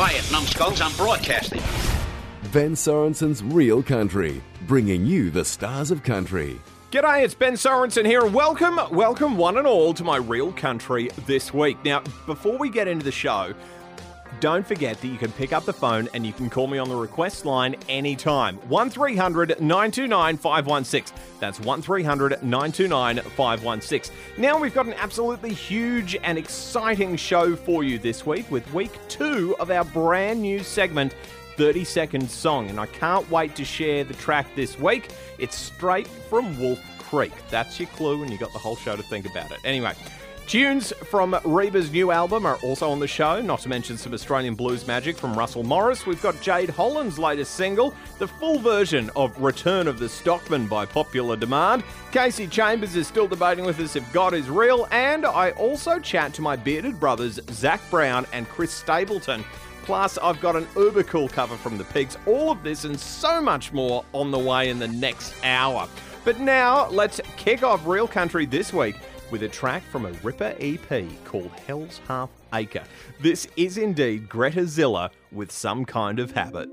Riot Numbskulls, I'm broadcasting. Ben Sorensen's Real Country, bringing you the stars of country. G'day, it's Ben Sorensen here. Welcome one and all to my Real Country this week. Now, before we get into the show, don't forget that you can pick up the phone and you can call me on the request line anytime. 1300 929 516. That's 1300 929 516. Now we've got an absolutely huge and exciting show for you this week with week 2 of our brand new segment, 30-Second Song. And I can't wait to share the track this week. It's straight from Wolf Creek. That's your clue, and you got the whole show to think about it. Anyway, tunes from Reba's new album are also on the show, not to mention some Australian blues magic from Russell Morris. We've got Jade Holland's latest single, the full version of Return of the Stockman by popular demand. Casey Chambers is still debating with us if God is real, and I also chat to my bearded brothers Zach Brown and Chris Stapleton. Plus, I've got an uber cool cover from the Pigs. All of this and so much more on the way in the next hour. But now, let's kick off Real Country this week with a track from a Ripper EP called Hell's Half Acre. This is indeed Greta Zilla with Some Kind of Habit.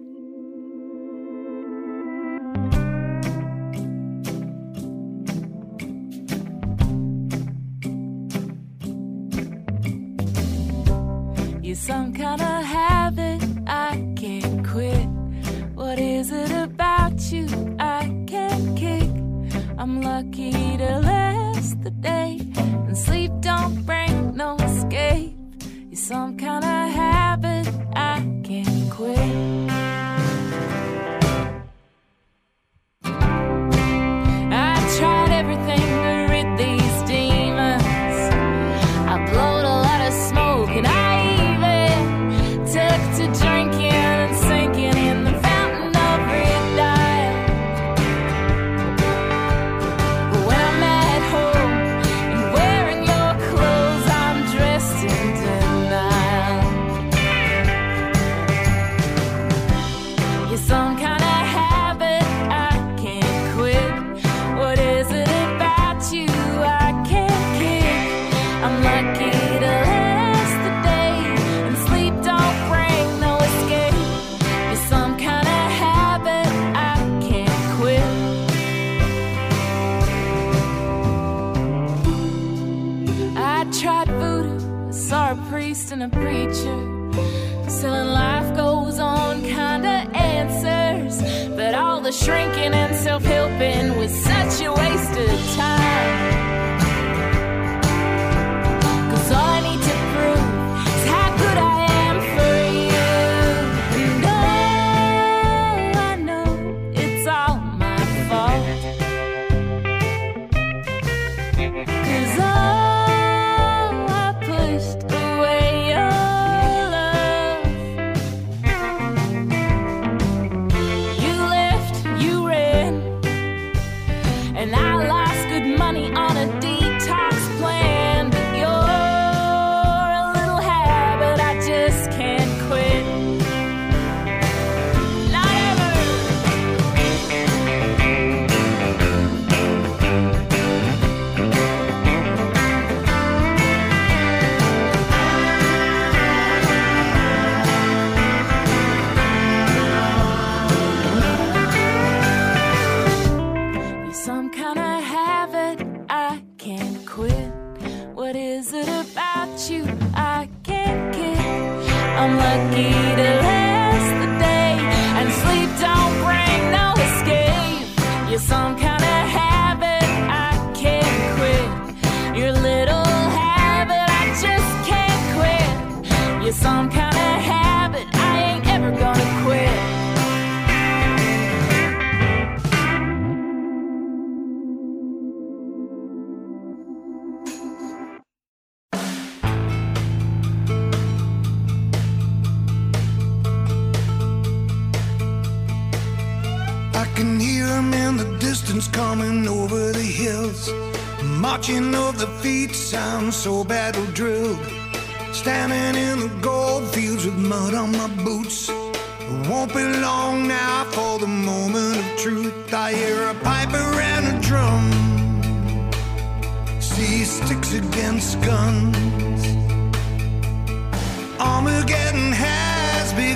You're some kind of habit I can't quit. What is it about you I can't kick? I'm lucky to last the day, and sleep don't bring no escape. You're some kind of habit I can't quit. I tried everything to rid these demons. I blowed a lot of smoke, and I even took to drinking and sinking in the fountain of red dye. But when I'm at home and wearing your clothes, I'm dressed in denial. You're some kind of habit I can't quit. What is it about you I can't kick? I'm lucky to last the day, and sleep don't bring no escape. You're some kind of habit I can't quit. I tried voodoo, I saw a priest and a preacher, selling life goes on kinda answers, but all the shrinking and self-helping was such a waste of time. 'Cause all I need to prove is how good I am for you. And I know it's all my fault. 'Cause I pushed away your love. You left, you ran, and I lost good money on a detox plan. But you're a little habit I just can't quit. Not ever. You're some kind of habit I can't quit. What is it about you I can't kick? I'm lucky to last the day, and sleep don't bring no escape. You're some kind of habit I can't quit. You're a little habit I just can't quit. You're some kind of habit I ain't ever gonna quit. I can hear them in the distance coming over the hills. Marching of the feet sounds so battle drilled. Standing in the gold fields with mud on my boots. It won't be long now for the moment of truth. I hear a piper and a drum. See sticks against guns. Armageddon has begun.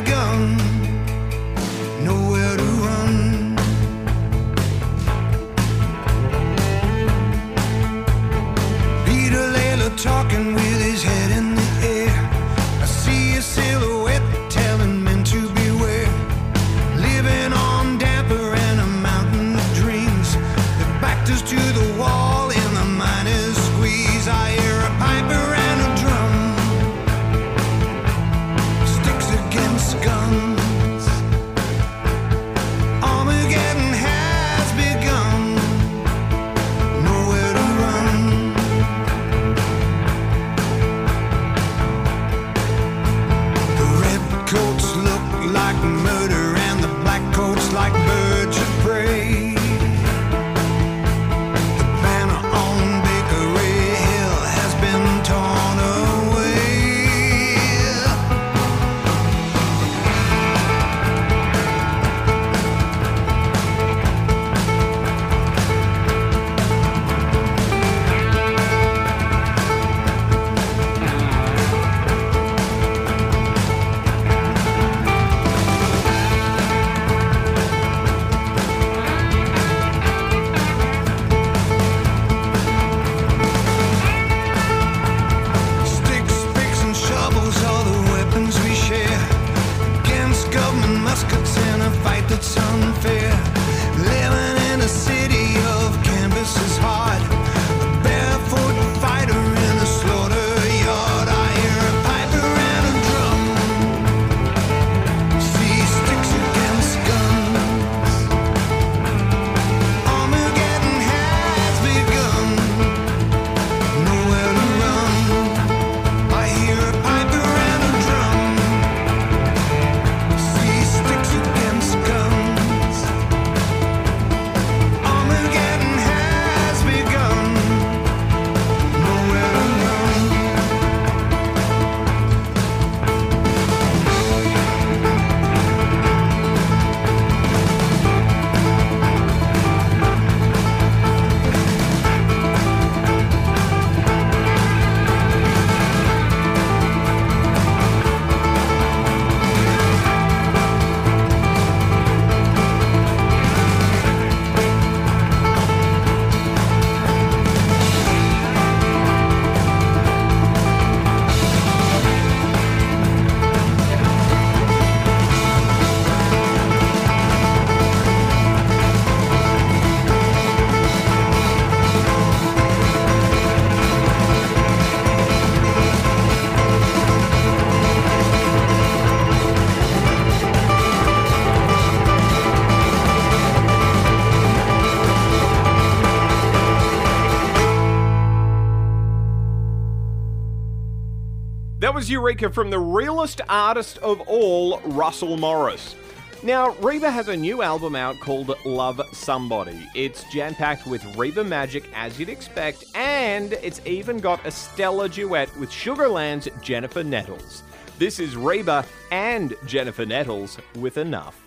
was Eureka from the realest artist of all, Russell Morris. Now, Reba has a new album out called Love Somebody. It's jam-packed with Reba magic, as you'd expect, and it's even got a stellar duet with Sugarland's Jennifer Nettles. This is Reba and Jennifer Nettles with Enough.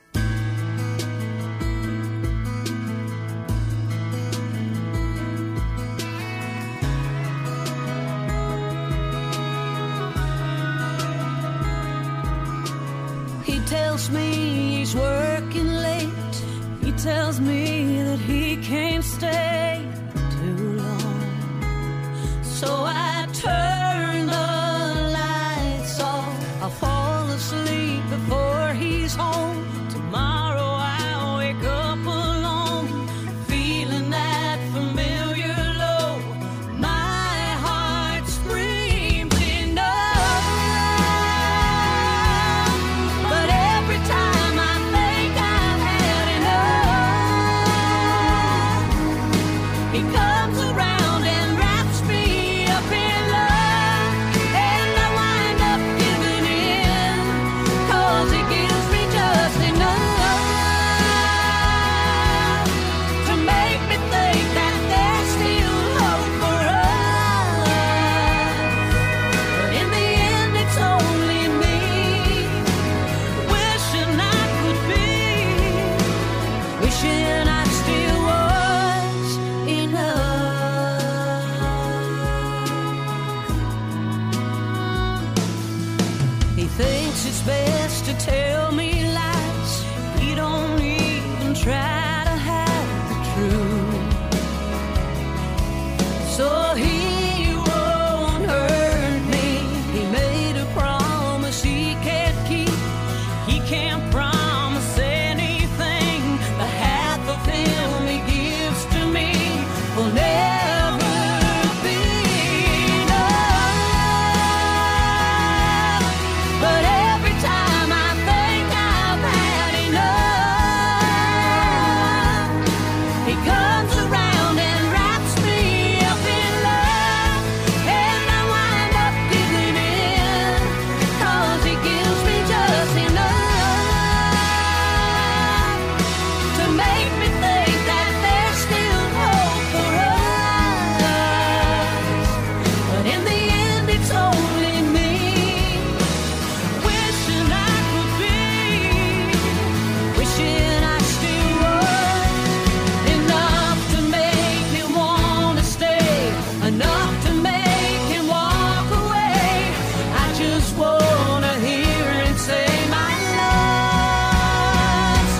He tells me he's working late. He tells me that he can't stay too long. So I turn the lights off. I'll fall asleep before he's home. Tomorrow I'll wake up alone, feeling that familiar low. My heart screams enough. But every time I think I've had enough, he comes around and wraps me up in love, and I wind up giving in, 'cause he gives me just enough to make me think that there's still hope for us. But in the end, it's only me wishing I could be, wishing I still was enough. He thinks it's best to tell me lies. He don't even try to hide the truth, so he won't hurt me. He made a promise he can't keep. He can't promise anything. The half of him he gives to me will never be enough. But every time I think I've had enough, he comes around and wraps me up in love, and I wind up giving in, 'cause he gives me just enough to make me think that there's still hope for us. But in the end, it's only me wishing I could be, wishing I still was enough to make me wanna stay, enough to make him walk away. I just wanna hear him say my love's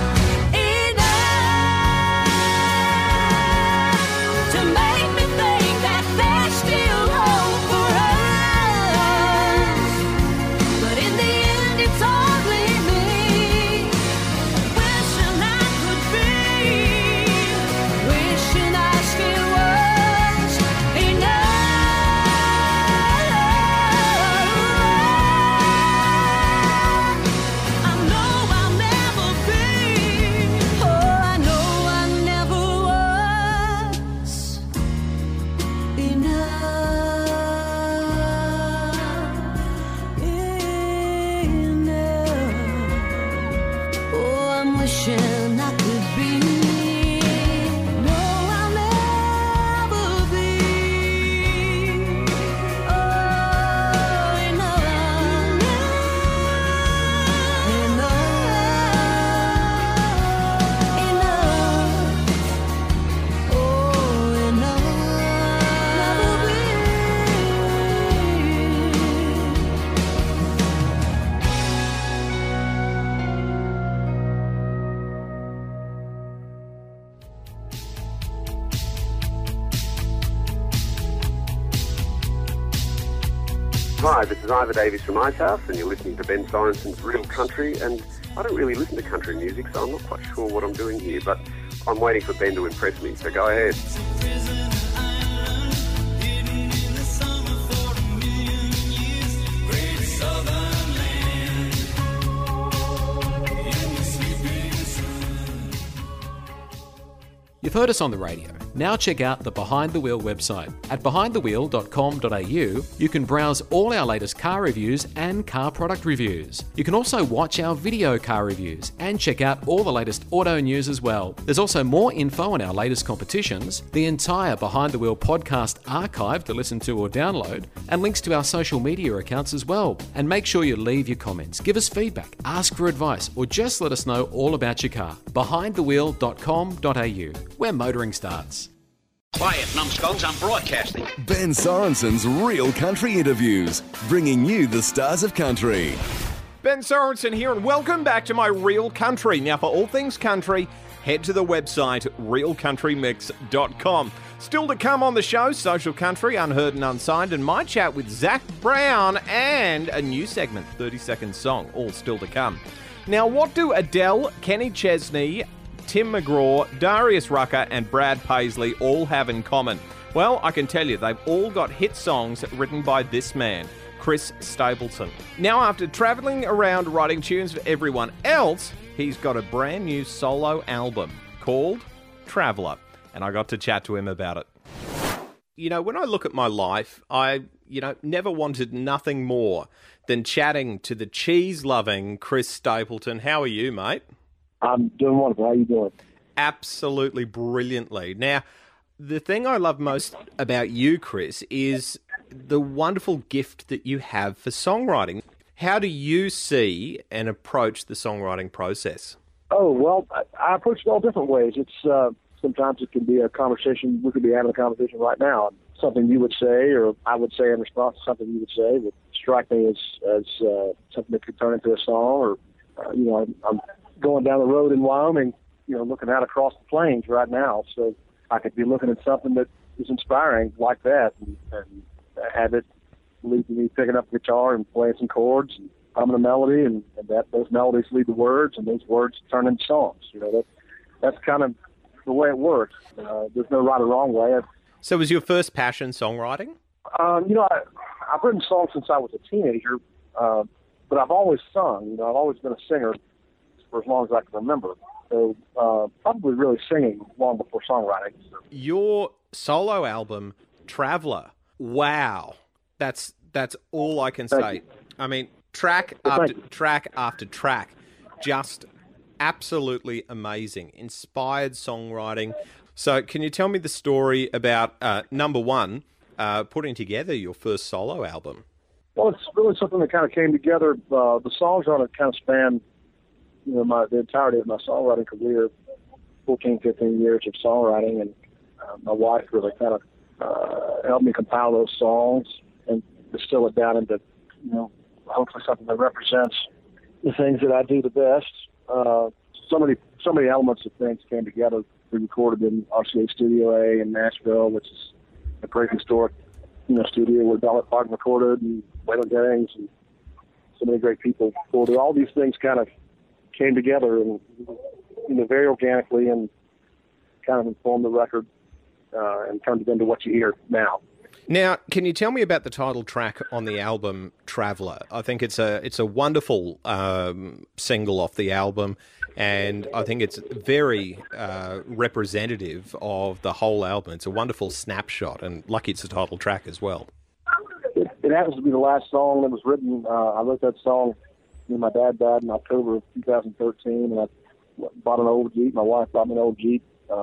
enough to make me think that there's still hope for us. But in the end, it's only me wishing I could be, wishing I still was enough. I know I'll never be, oh, I know I never was enough. Oh, I'm wishing I could be. No, I'll never be. Oh, enough. Enough. Oh, enough. Hi, this is Ivor Davies from Ice House, and you're listening to Ben Sorenson's Real Country. And I don't really listen to country music, so I'm not quite sure what I'm doing here, but I'm waiting for Ben to impress me, so go ahead. You've heard us on the radio, Now check out the Behind the Wheel website. At behindthewheel.com.au, you can browse all our latest car reviews and car product reviews. You can also watch our video car reviews and check out all the latest auto news as well. There's also more info on our latest competitions, the entire Behind the Wheel podcast archive to listen to or download, and links to our social media accounts as well. And make sure you leave your comments, give us feedback, ask for advice, or just let us know all about your car. Behindthewheel.com.au, where motoring starts. Quiet, numbskulls, I'm broadcasting. Ben Sorensen's Real Country Interviews, bringing you the stars of country. Ben Sorensen here, and welcome back to my Real Country. Now, for all things country, head to the website realcountrymix.com. Still to come on the show, Social Country, Unheard and Unsigned, and my chat with Zach Brown, and a new segment, 30-second song, all still to come. Now, what do Adele, Kenny Chesney, Tim McGraw, Darius Rucker, and Brad Paisley all have in common? Well, I can tell you, they've all got hit songs written by this man, Chris Stapleton. Now, after travelling around writing tunes for everyone else, he's got a brand new solo album called Traveller, and I got to chat to him about it. You know, when I look at my life, I, never wanted nothing more than chatting to the cheese-loving Chris Stapleton. How are you, mate? I'm doing wonderful. How are you doing? Absolutely brilliantly. Now, the thing I love most about you, Chris, is the wonderful gift that you have for songwriting. How do you see and approach the songwriting process? Oh, well, I approach it all different ways. It's sometimes it can be a conversation. We could be having a conversation right now. Something you would say or I would say in response to something you would say would strike me as something that could turn into a song. Or, I'm going down the road in Wyoming, looking out across the plains right now. So I could be looking at something that is inspiring like that and have it lead to me picking up the guitar and playing some chords and humming a melody, and those melodies lead to words, and those words turn into songs. That's kind of the way it works. There's no right or wrong way. So was your first passion songwriting? I've written songs since I was a teenager, but I've always sung. I've always been a singer for as long as I can remember. So probably really singing long before songwriting. Your solo album, Traveller, wow. That's all I can say. I mean, track after track, just absolutely amazing. Inspired songwriting. So can you tell me the story about, number one, putting together your first solo album? Well, it's really something that kind of came together. The songs on it kind of span the entirety of my songwriting career, 14, 15 years of songwriting, and my wife really kind of helped me compile those songs and distill it down into, hopefully something that represents the things that I do the best. So many elements of things came together. We recorded in RCA Studio A in Nashville, which is a great historic, studio where Dolly Parton recorded, and Waylon Jennings, and so many great people recorded. All these things kind of came together and very organically and kind of informed the record and turned it into what you hear now. Now, can you tell me about the title track on the album, Traveller? I think it's a wonderful single off the album, and I think it's very representative of the whole album. It's a wonderful snapshot, and lucky it's the title track as well. It happens to be the last song that was written. I wrote that song when my dad died in October of 2013, and I bought an old Jeep. My wife bought me an old Jeep,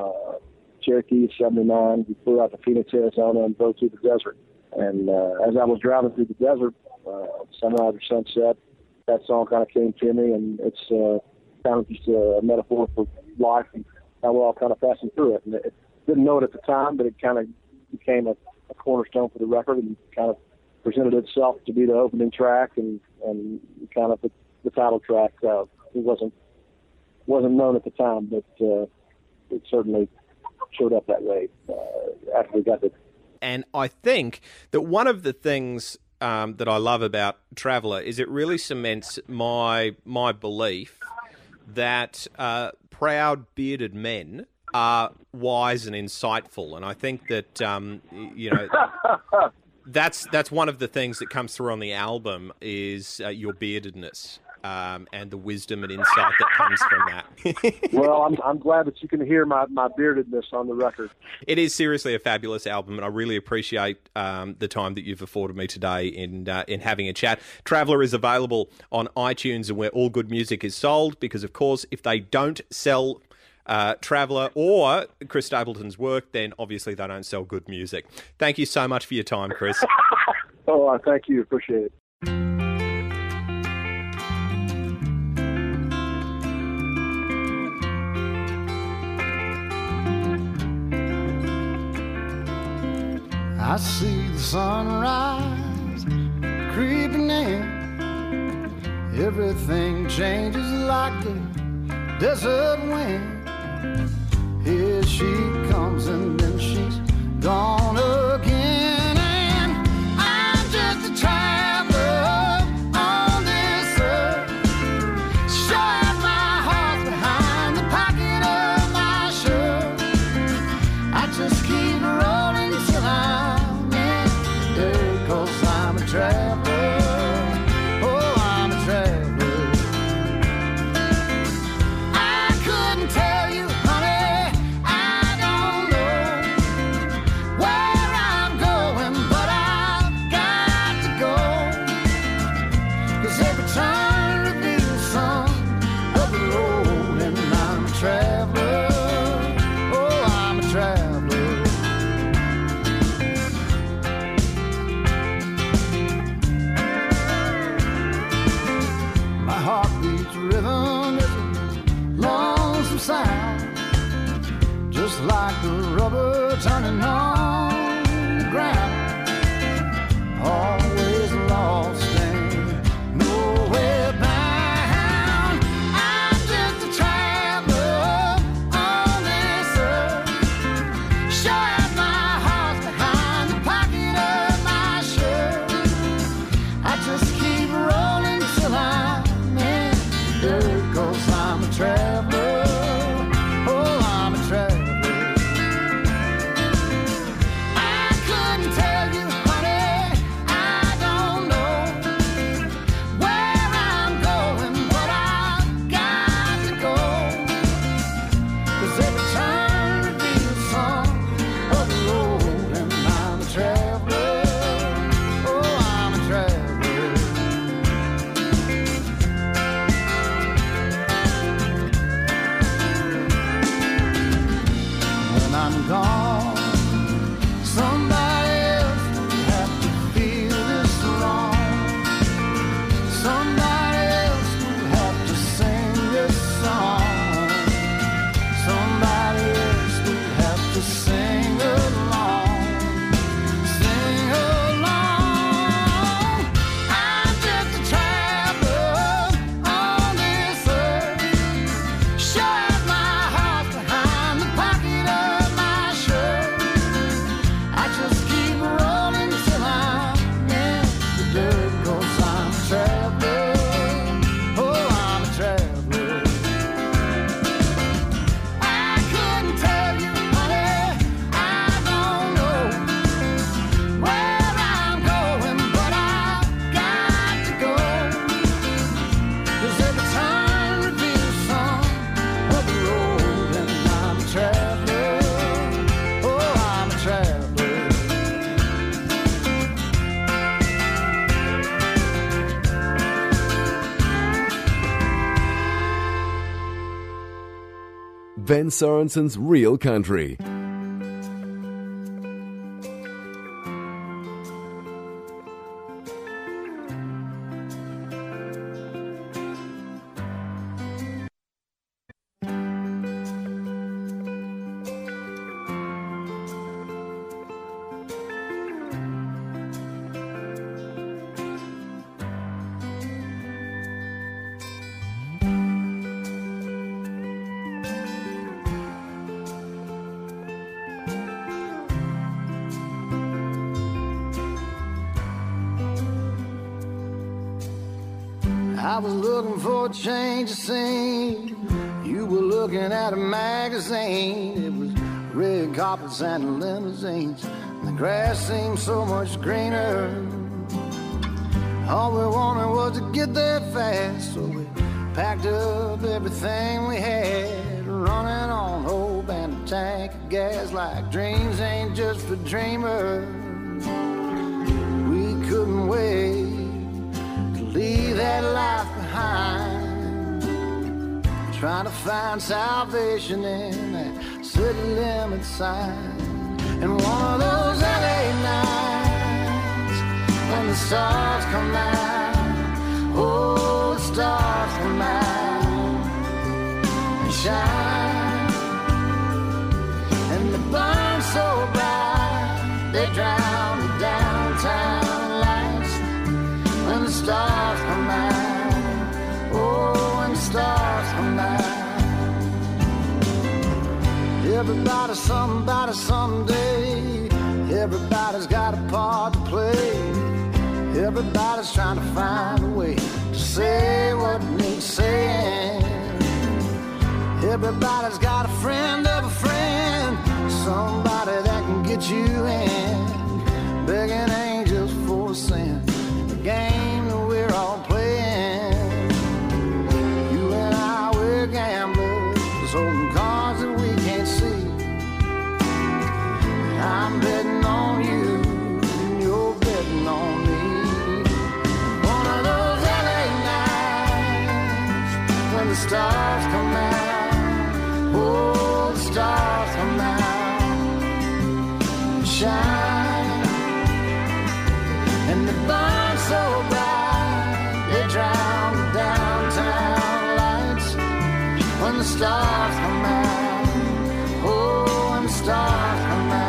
Cherokee 79. We flew out to Phoenix, Arizona, and drove through the desert. And as I was driving through the desert, sunrise or sunset, that song kind of came to me, and it's kind of just a metaphor for life and how we're all kind of passing through it. And it didn't know it at the time, but it kind of became a cornerstone for the record and kind of presented itself to be the opening track and kind of the title track. It wasn't known at the time, but it certainly showed up that way after we got it. And I think that one of the things that I love about Traveller is it really cements my belief that proud bearded men are wise and insightful, and I think that that's one of the things that comes through on the album is your beardedness. and the wisdom and insight that comes from that. Well, I'm glad that you can hear my beardedness on the record. It is seriously a fabulous album, and I really appreciate the time that you've afforded me today in having a chat. Traveller is available on iTunes and where all good music is sold, because, of course, if they don't sell Traveller or Chris Stapleton's work, then obviously they don't sell good music. Thank you so much for your time, Chris. Oh, thank you. Appreciate it. I see the sunrise creeping in. Everything changes like the desert wind. Here she comes and then she's gone again. And I'm just a traveler on this earth. Showing my heart behind the pocket of my shirt. I just keep rolling till I'm in the dirt, 'cause I'm a traveler. Oh, I'm a traveler. I couldn't tell you, honey, I don't know where I'm going, but I've got to go. 'Cause every turn reveals some of the road, and I'm a traveler. Oh, I'm a traveler. My heart beats rhythm is a lonesome sound, just like the rubber turning on the ground. Always lost and nowhere bound. I'm just a traveler on this earth, showing my heart behind the pocket of my shirt. I just keep rolling till I'm in the dirt, 'cause I'm a traveler. Oh, I'm a traveler. I couldn't tell you, honey, I don't know where I'm going, but I've got to go. 'Cause every turn reveals some of the road, and I'm a traveler. Oh, I'm a traveler. When I'm gone, somebody else will have to feel this wrong. Somebody else will have to sing this song. Somebody else will have to sing along. Sing along. I'm just a traveler on this earth, showing my heart behind the pocket of my shirt. I just keep rolling till I'm in the dirt, 'cause I'm a traveler. Oh, I'm a traveler. I couldn't tell you, honey, I don't know where I'm going, but I've got to go. 'Cause every time reveals some of the road, and I'm a traveler. Oh, I'm a traveler. Ben Sorensen's Real Country. I was looking for a change of scene. You were looking at a magazine. It was red carpets and limousines. The grass seemed so much greener. All we wanted was to get there fast, so we packed up everything we had, running on hope and a tank of gas, like dreams ain't just for dreamers. We couldn't wait to leave that life behind, trying to find salvation in that city limit sign. And one of those LA nights when the stars come out, oh, the stars come out and shine, and they burn so bright they drown the downtown lights. When the stars come out, oh, when the stars come out. Everybody's somebody someday. Everybody's got a part to play. Everybody's trying to find a way to say what needs saying. Everybody's got a friend of a friend, somebody that can get you in, begging angels for sin. The game that we're all playing. You and I, we're gamblers, holding cards that we can't see. I'm betting on you, and you're betting on me. One of those LA nights when the stars come out, oh, the stars come out and shine, and they burn so bright they drown the downtown lights. When the stars come out, oh, when the stars come out.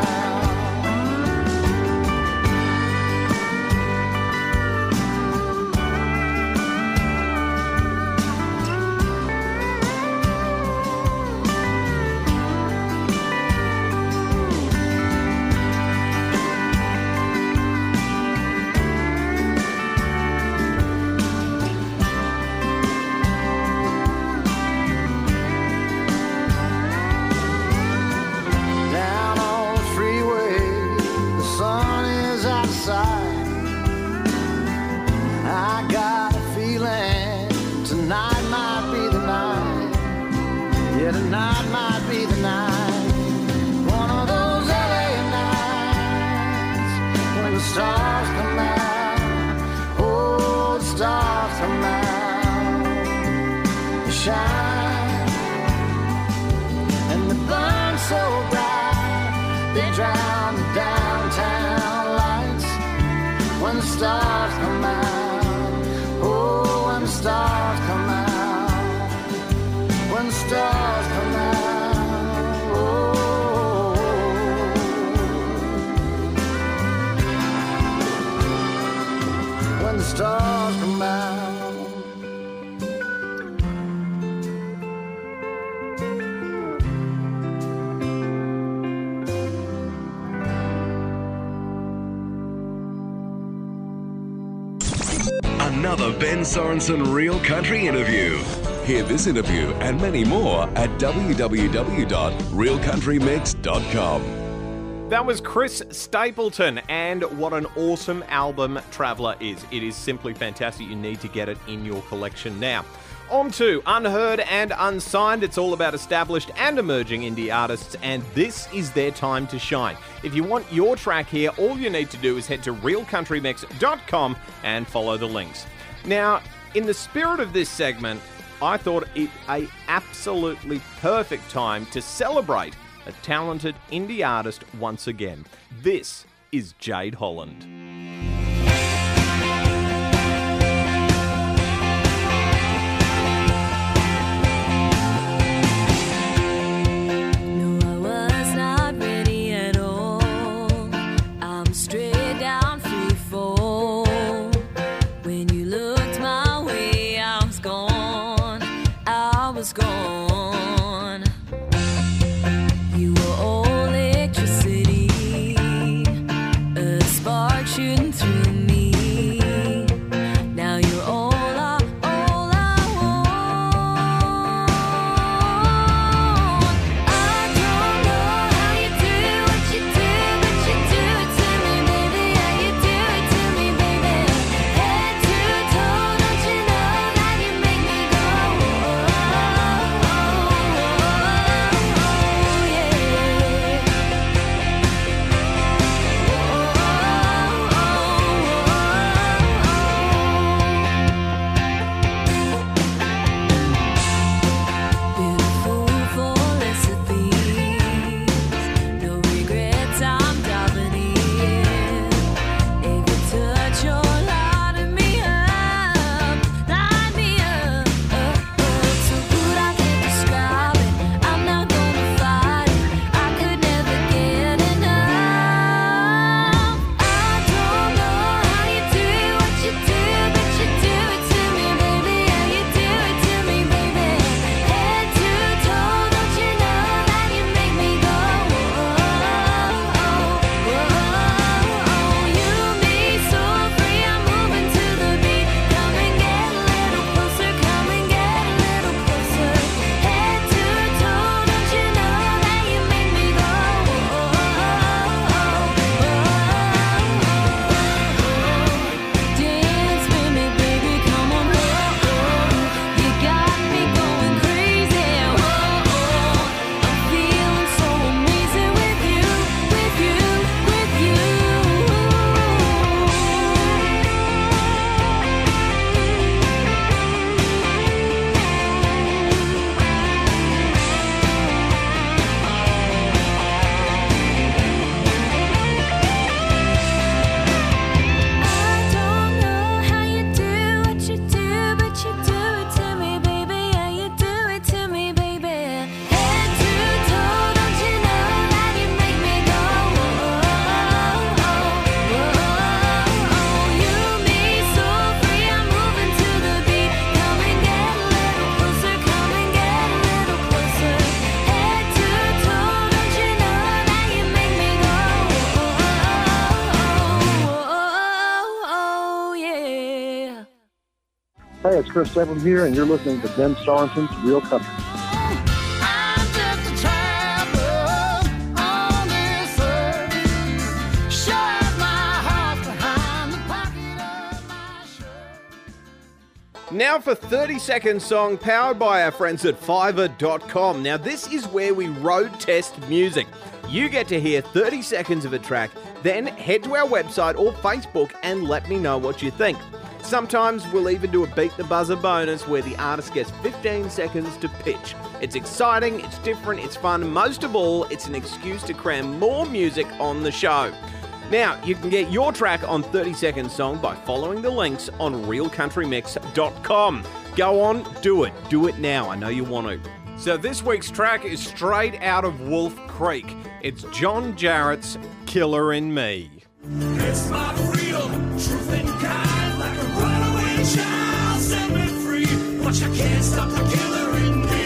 Tonight might be the night. One of those LA nights when the stars come out, oh, the stars come out and shine, and they burn so bright they drown the downtown lights. When the stars come out, oh, when the stars come out, when the stars come out, oh, when the stars come out. Another Ben Sorensen Real Country interview. Hear this interview and many more at www.realcountrymix.com. That was Chris Stapleton, and what an awesome album Traveller is. It is simply fantastic. You need to get it in your collection now. On to Unheard and Unsigned. It's all about established and emerging indie artists, and this is their time to shine. If you want your track here, all you need to do is head to realcountrymix.com and follow the links. Now, in the spirit of this segment, I thought it an absolutely perfect time to celebrate a talented indie artist once again. This is Jade Holland. Gone. You were all electricity, a spark shooting through me. Now you're all I want. I don't know how you do what you do, but you do it to me, baby. Yeah, you do it to me, baby. Head to it's Chris Stapleton here, and you're listening to Ben Sorensen's Real Country. Now for 30-second song powered by our friends at Fiverr.com. Now this is where we road test music. You get to hear 30 seconds of a track, then head to our website or Facebook and let me know what you think. Sometimes we'll even do a Beat the Buzzer bonus where the artist gets 15 seconds to pitch. It's exciting, it's different, it's fun. Most of all, it's an excuse to cram more music on the show. Now, you can get your track on 30 Second Song by following the links on realcountrymix.com. Go on, do it. Do it now. I know you want to. So this week's track is straight out of Wolf Creek. It's John Jarrett's Killer in Me. It's my freedom, truth and kind, like a runaway child, set me free, but you can't stop the killer in me.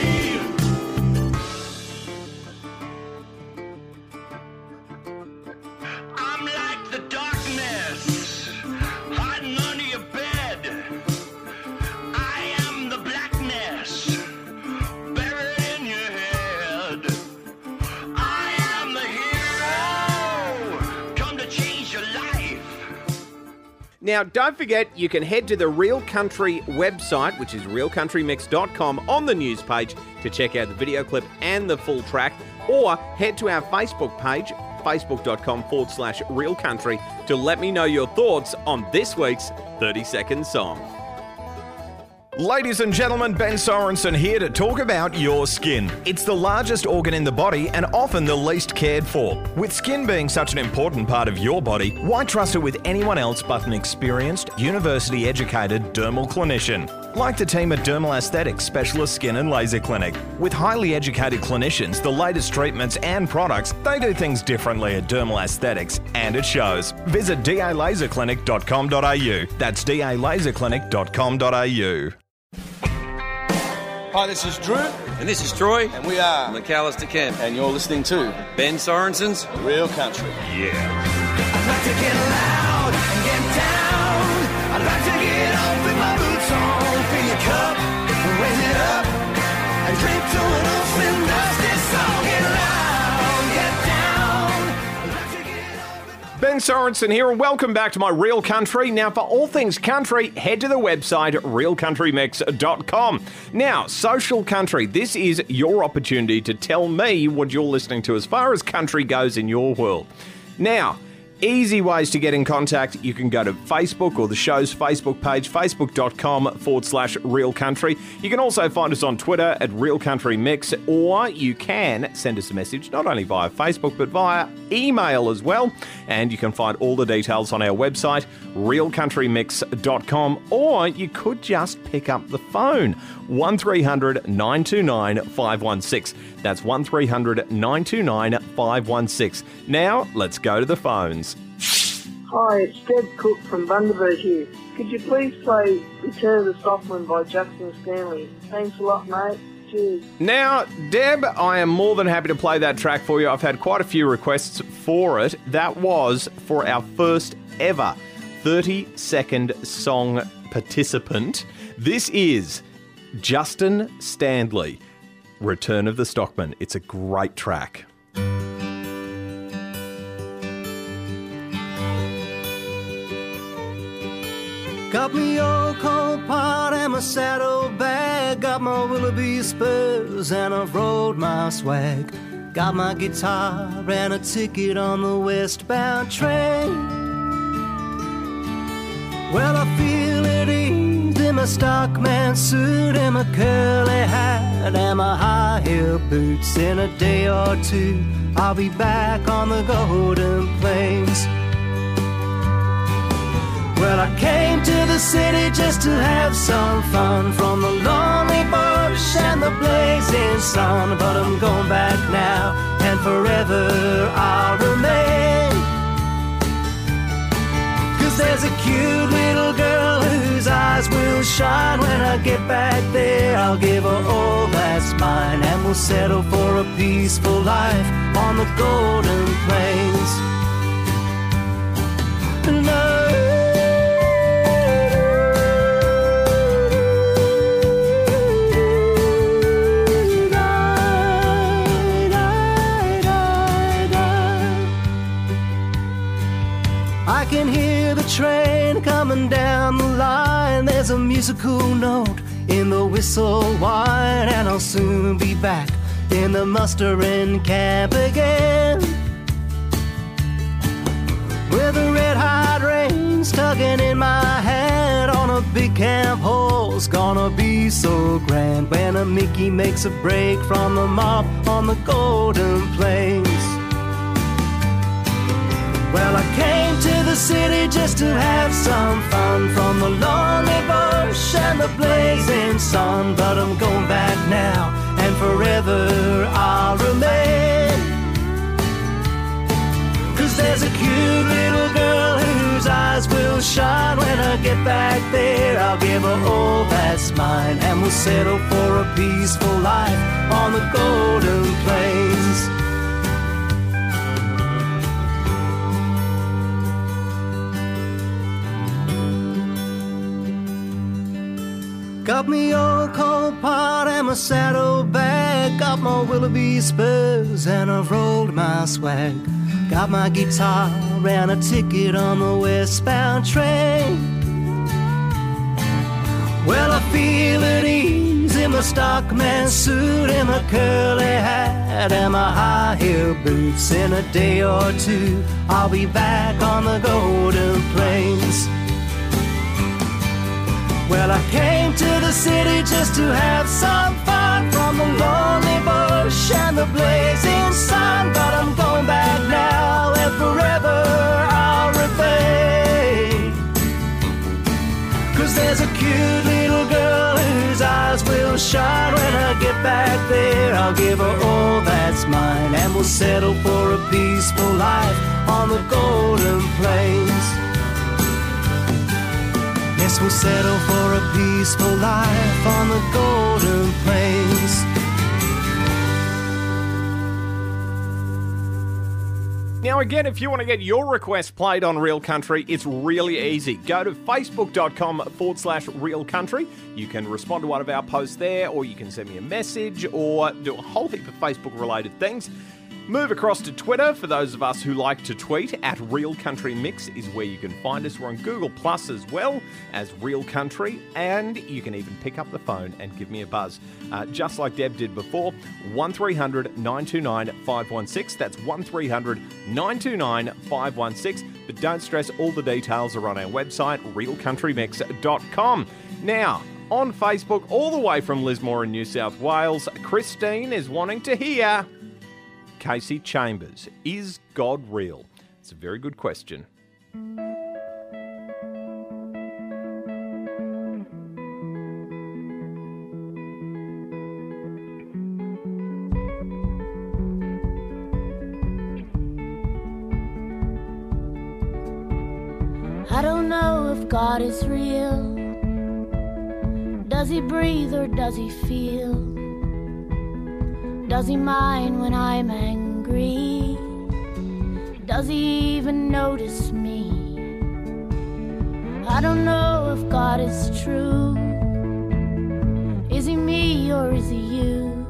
I'm like the darkness, hiding under your bed. I am the blackness, buried in your head. I am the hero, come to change your life. Now, don't forget, you can head to the Real Country website, which is realcountrymix.com, on the news page to check out the video clip and the full track, or head to our Facebook page, facebook.com/Real Country, to let me know your thoughts on this week's 30-second song. Ladies and gentlemen, Ben Sorensen here to talk about your skin. It's the largest organ in the body and often the least cared for. With skin being such an important part of your body, why trust it with anyone else but an experienced, university-educated dermal clinician? Like the team at Dermal Aesthetics Specialist Skin and Laser Clinic. With highly educated clinicians, the latest treatments and products, they do things differently at Dermal Aesthetics, and it shows. Visit dalaserclinic.com.au. That's dalaserclinic.com.au. Hi, this is Drew. And this is Troy. And we are McAllister Kemp. And you're listening to Ben Sorensen's Real Country. Yeah. I'd like to get loud and get down. I'd like to get up with my boots on. Fill your cup, raise it up, and drink to an ocean dusty song. Get loud, get down. I'd like to get up with my... Ben Sorensen here, and welcome back to my Real Country. Now, for all things country, head to the website realcountrymix.com. Now, social country, this is your opportunity to tell me what you're listening to as far as country goes in your world. Now, easy ways to get in contact. You can go to Facebook or the show's Facebook page, facebook.com/Real Country. You can also find us on Twitter at Real Country Mix, or you can send us a message not only via Facebook but via email as well. And you can find all the details on our website, realcountrymix.com, or you could just pick up the phone, 1300 929 516. That's 1300 929 516. Now, let's go to the phones. Hi, it's Deb Cook from Bundaberg here. Could you please play Return of the Stockman by Justin Stanley? Thanks a lot, mate. Cheers. Now, Deb, I am more than happy to play that track for you. I've had quite a few requests for it. That was for our first ever 30-second song participant. This is Justin Stanley, Return of the Stockman. It's a great track. Got me old cold pot and my saddlebag. Got my Willoughby spurs and I've rolled my swag. Got my guitar and a ticket on the westbound train. Well, I feel at ease in my stockman suit and my curly hat and my high heel boots. In a day or two, I'll be back on the Golden Plains. Well, I came to the city just to have some fun, from the lonely bush and the blazing sun. But I'm going back now, and forever I'll remain. 'Cause there's a cute little girl whose eyes will shine. When I get back there, I'll give her all that's mine, and we'll settle for a peaceful life on the Golden Plains. there's a musical note in the whistle whine, and I'll soon be back in the mustering camp again. With the red-hot reins tugging in my hand on a big camp horse, gonna be so grand when a Mickey makes a break from the mob on the Golden Plains. Well, I came to the city just to have some fun, from the lonely bush and the blazing sun, but I'm going back now, and forever I'll remain. 'Cause there's a cute little girl whose eyes will shine. When I get back there, I'll give her all that's mine, and we'll settle for a peaceful life on the Golden Plains. Got me old coal pot and my saddlebag, got my Willoughby spurs and I've rolled my swag. Got my guitar and a ticket on the westbound train. Well, I feel at ease in my stockman suit, in my curly hat and my high-heel boots. In a day or two, I'll be back on the Golden Plains. Well, I came to the city just to have some fun, from the lonely bush and the blazing sun, but I'm going back now, and forever I'll remain. 'Cause there's a cute little girl whose eyes will shine. When I get back there, I'll give her all that's mine, and we'll settle for a peaceful life on the Golden Plains. Yes, we'll settle for a peaceful life on the Golden Plains. Now, again, if you want to get your request played on Real Country, it's really easy. Go to facebook.com/Real Country. You can respond to one of our posts there, or you can send me a message, or do a whole heap of Facebook-related things. Move across to Twitter, for those of us who like to tweet, at Real Country Mix is where you can find us. We're on Google Plus as well as Real Country, and you can even pick up the phone and give me a buzz. Just like Deb did before, 1300 929 516. That's 1300 929 516. But don't stress, all the details are on our website, realcountrymix.com. Now, on Facebook, all the way from Lismore in New South Wales, Christine is wanting to hear Casey Chambers, is God real? It's a very good question. I don't know if God is real. Does he breathe or does he feel? Does he mind when I'm angry? Does he even notice me? I don't know if God is true. Is he me or is he you?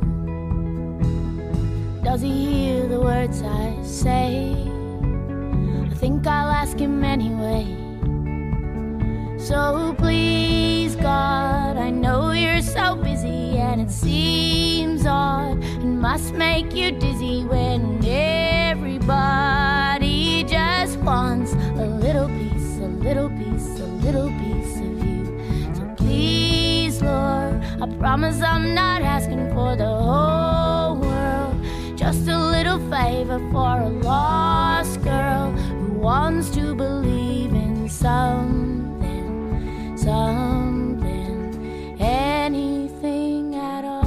Does he hear the words I say? I think I'll ask him anyway. So please, God, I know you're so busy, and it seems odd and must make you dizzy when everybody just wants a little piece, a little piece, a little piece of you. So please, Lord, I promise I'm not asking for the whole world, just a little favor for a lost girl who wants to believe in something, anything at all.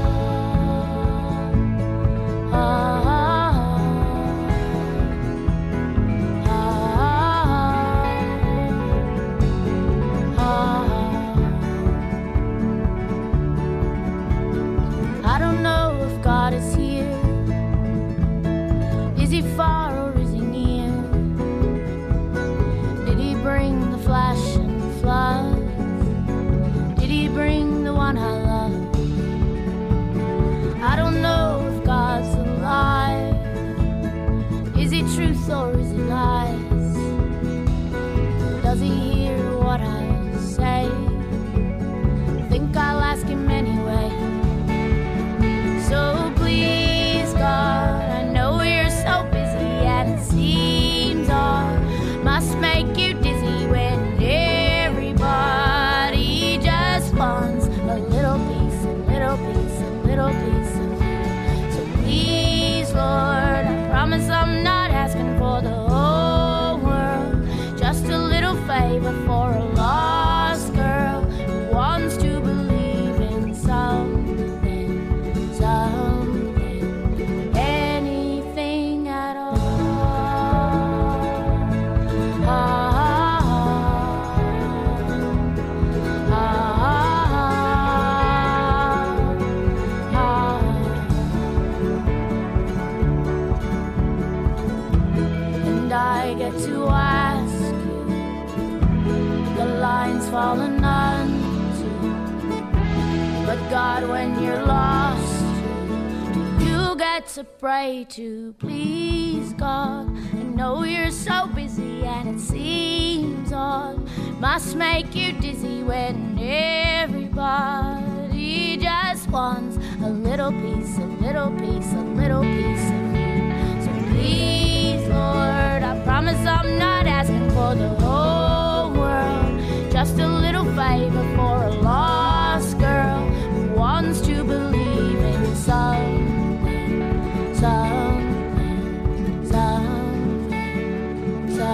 I don't know if God is here. Is he far or is he near? Did he bring the flash and the flood? Did he bring the one I love? I don't know if God's alive. Is he truth or is he lies? Does he hear what I say? little piece of you. So please, Lord, I promise I'm not asking for the whole world. Just a little favor for a lost girl who wants to believe in something, anything at all. And I get to ask you, the lines fallen unto, but God, when you're lost, you get to pray to. Please, God, I know you're so busy and it seems odd, must make you dizzy when everybody just wants a little piece, a little piece, a little piece of you. So please, Lord, I promise I'm not asking for the whole world, just a little favor for a lost girl who wants to believe in something, something, something,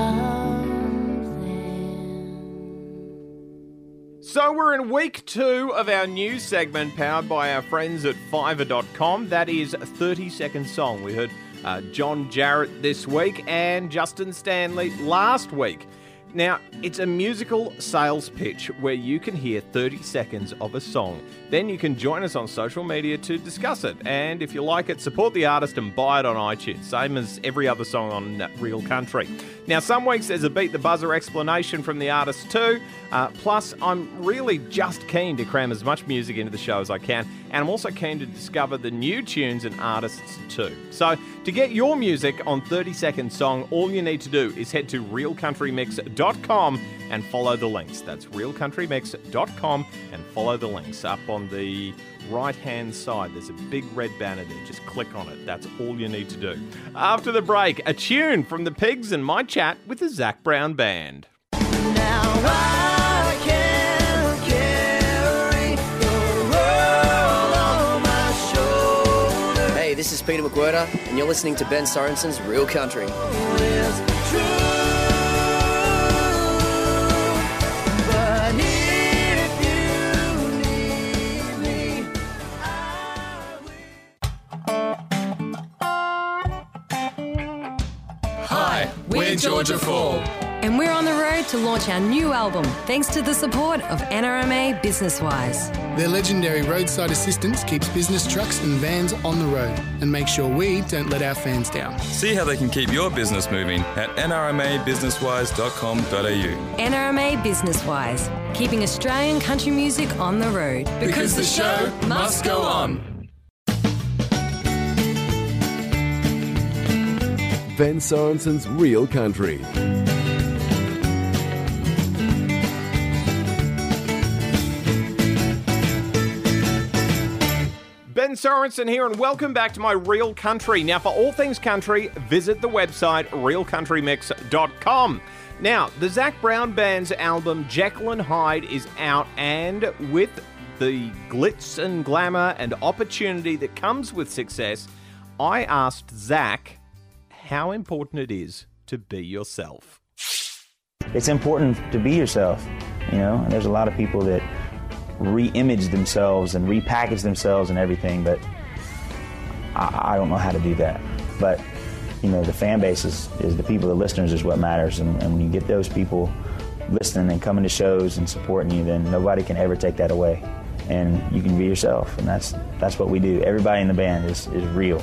something. So we're in week 2 of our news segment powered by our friends at Fiverr.com. That is a 30-second song. We heard John Jarrett this week and Justin Stanley last week. Now, it's a musical sales pitch where you can hear 30 seconds of a song. Then you can join us on social media to discuss it. And if you like it, support the artist and buy it on iTunes, same as every other song on Real Country. Now, some weeks there's a Beat the Buzzer explanation from the artist too. Plus, I'm really just keen to cram as much music into the show as I can. And I'm also keen to discover the new tunes and artists too. So, to get your music on 30-second song, all you need to do is head to realcountrymix.com and follow the links. That's realcountrymix.com and follow the links. Up on the right-hand side, there's a big red banner there. Just click on it. That's all you need to do. After the break, a tune from the Pigs and my chat with the Zac Brown Band. Now I can carry the world on my shoulder. Hey, this is Peter McWhirter, and you're listening to Ben Sorensen's Real Country. It's true, but if you need me, Hi, we're Georgia Fall. And we're on the road to launch our new album, thanks to the support of NRMA BusinessWise. Their legendary roadside assistance keeps business trucks and vans on the road and makes sure we don't let our fans down. See how they can keep your business moving at nrmabusinesswise.com.au. NRMA BusinessWise, keeping Australian country music on the road. Because the show must go on. Ben Sorensen's Real Country. Ben Sorensen here, and welcome back to my Real Country. Now, for all things country, visit the website realcountrymix.com. Now, the Zac Brown Band's album Jekyll and Hyde is out, and with the glitz and glamour and opportunity that comes with success, I asked Zac how important it is to be yourself. It's important to be yourself, you know, and there's a lot of people that re-image themselves and repackage themselves and everything, but I don't know how to do that. But, you know, the fan base is the people, the listeners is what matters, and when you get those people listening and coming to shows and supporting you, then nobody can ever take that away, and you can be yourself, and that's what we do. Everybody in the band is real.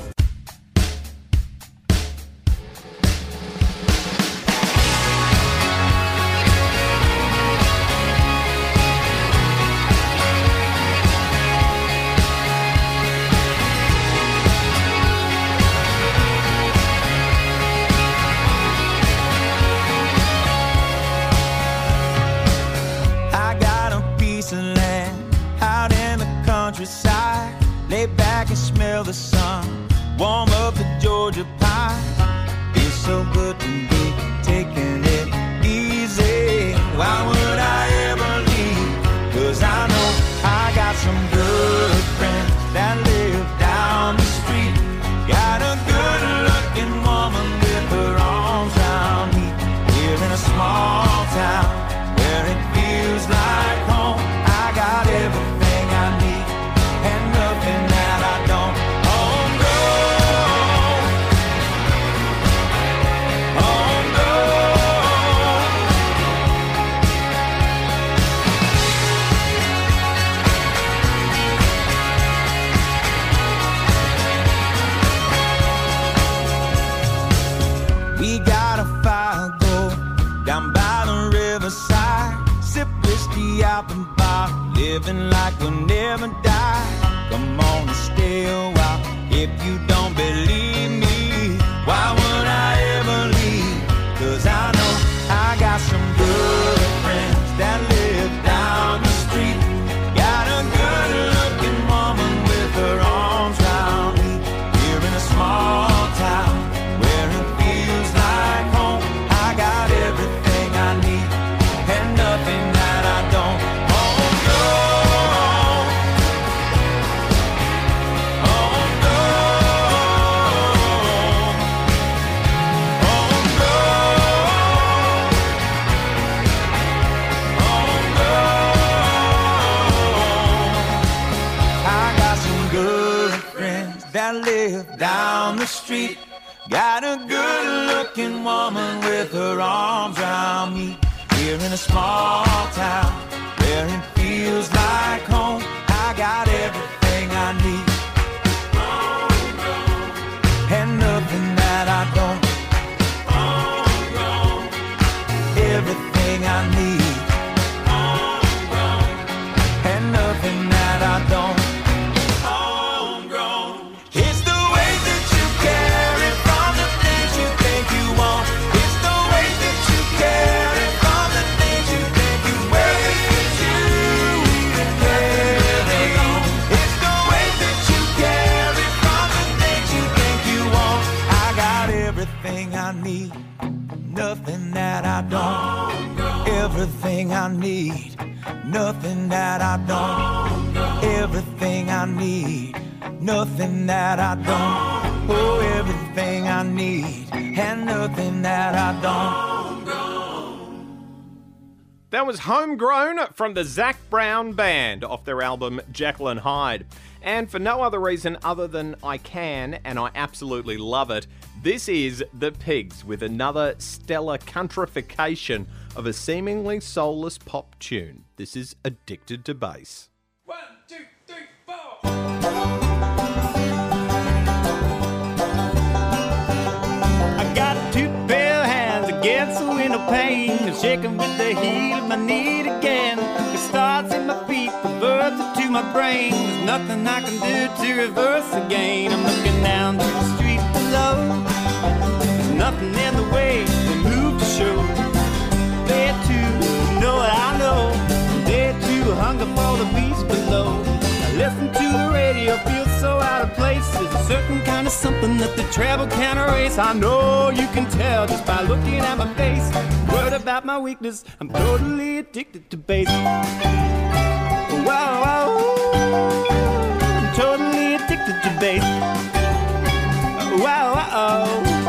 Lay back and smell the sun, warm up the Georgia pie. Feels so good to be taking it easy. Why would I ever leave? 'Cause I know I got some good friends that live stopping by, living like we'll never die. Come on and stay a while. If you don't believe me, why would I ever leave? 'Cause I know I got some good friends that live down the street. Got a good looking woman with her arms round me. Here in a small town where it feels like home. I got everything I need and nothing that I don't. Oh no, oh no, oh no, oh no. I got some good friends that live down the street. Got a good-looking woman with her arms around me. Here in a small town where it feels like home. I got everything I need and nothing that I don't. Everything I need and nothing that I don't. It's the way that you carry from the things you think you want. It's the way that you carry from the things you think you wear. It's you and carry on. It's the way that you carry from the things you think you want. I got everything I need, nothing that I don't. Everything I need, nothing that I don't. Everything I need, nothing that I don't. Oh, everything I need and nothing that I don't. That was Homegrown from the Zac Brown Band off their album Jekyll and Hyde. And for no other reason other than I can, and I absolutely love it, this is The Pigs with another stellar countrification of a seemingly soulless pop tune. This is Addicted to Bass. 1, 2, 3, 4. I got two bare hands against the window pane, and shaking with the heat of my need again. It starts in my feet, reverts it to my brain. There's nothing I can do to reverse again. I'm looking down to the street below. There's nothing in the way they move to show. They too know what I know. They too hunger for the beast below. I listen to the radio, feel so out of place. There's a certain kind of something that the travel can't erase. I know you can tell just by looking at my face. Word about my weakness, I'm totally addicted to bass. Wow, wow, I'm totally addicted to bass. Wow, wow.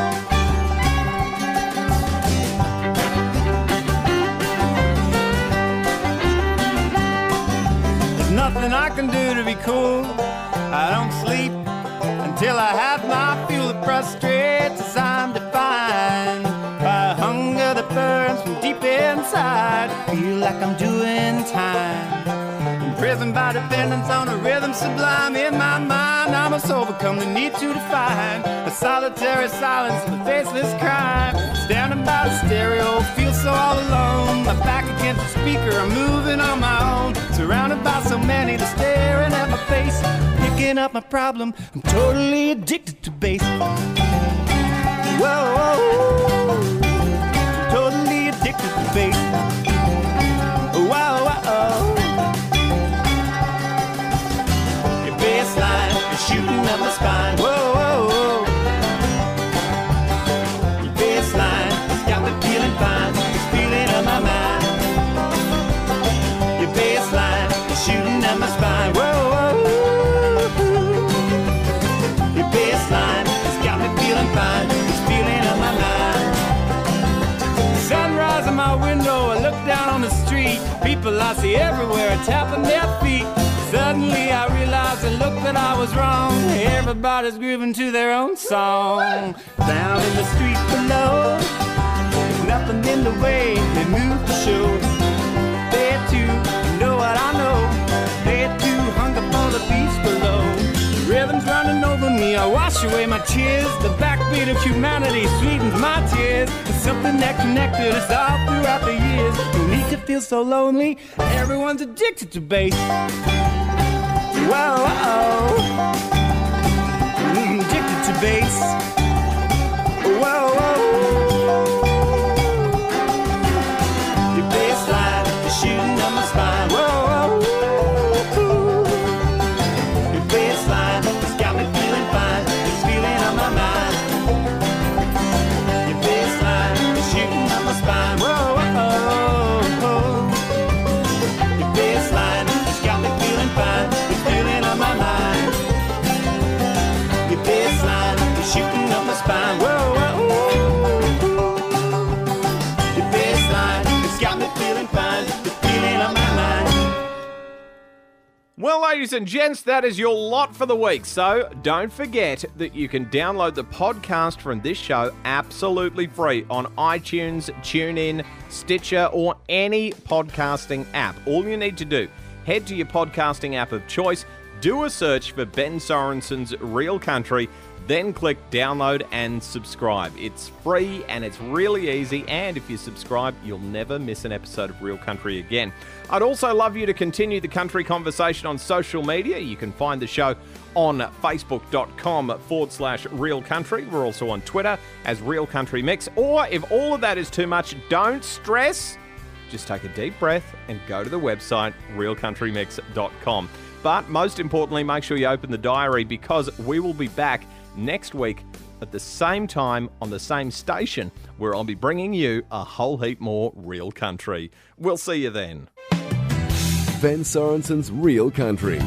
Nothing I can do to be cool. I don't sleep until I have my fuel that frustrates as I'm defined by hunger that burns from deep inside. Feel like I'm doing time, imprisoned by dependence on a rhythm sublime. In my mind I must overcome the need to define a solitary silence of a faceless crime. Standing by the stereo, feel so all alone. My back against the speaker, I'm moving on my own. Surrounded by so many that staring at my face. Picking up my problem, I'm totally addicted to bass. Whoa, whoa, I'm totally addicted to bass. Wow, wow. Your bass line is shooting up my spine. Whoa, whoa, whoa. Your bass line has got me feeling fine. It's feeling up my mind. Your bass line is shooting up my spine. Whoa, whoa. Your bass line has got me feeling fine. It's feeling up my mind. Sunrise in my window, I look down on the street. People I see everywhere are tapping their feet. Suddenly I realized and looked that I was wrong. Everybody's grooving to their own song. Down in the street below, there's nothing in the way they move the show. They too know what I know. They too hunger for the beast below. The rhythm's running over me, I wash away my tears. The backbeat of humanity sweetens my tears. It's something that connected us all throughout the years. No need to feel so lonely. Everyone's addicted to bass. Whoa, addicted to bass. Whoa, your bass line is shooting up my spine. Whoa. Well, ladies and gents, that is your lot for the week. So don't forget that you can download the podcast from this show absolutely free on iTunes, TuneIn, Stitcher, or any podcasting app. All you need to do, head to your podcasting app of choice, do a search for Ben Sorensen's Real Country, then click download and subscribe. It's free and it's really easy, and if you subscribe, you'll never miss an episode of Real Country again. I'd also love you to continue the country conversation on social media. You can find the show on facebook.com/Real Country. We're also on Twitter as Real Country Mix. Or if all of that is too much, don't stress. Just take a deep breath and go to the website, realcountrymix.com. But most importantly, make sure you open the diary, because we will be back next week at the same time on the same station, where I'll be bringing you a whole heap more Real Country. We'll see you then. Ben Sorensen's Real Country.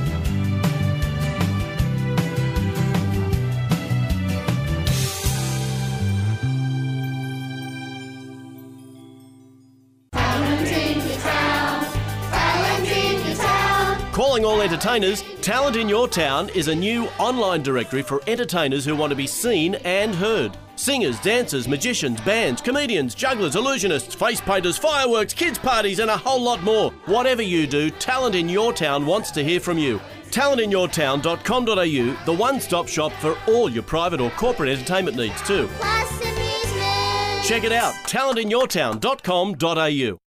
Calling all entertainers, Talent in Your Town is a new online directory for entertainers who want to be seen and heard. Singers, dancers, magicians, bands, comedians, jugglers, illusionists, face painters, fireworks, kids' parties, and a whole lot more. Whatever you do, Talent in Your Town wants to hear from you. talentinyourtown.com.au, the one-stop shop for all your private or corporate entertainment needs too. Check it out, talentinyourtown.com.au.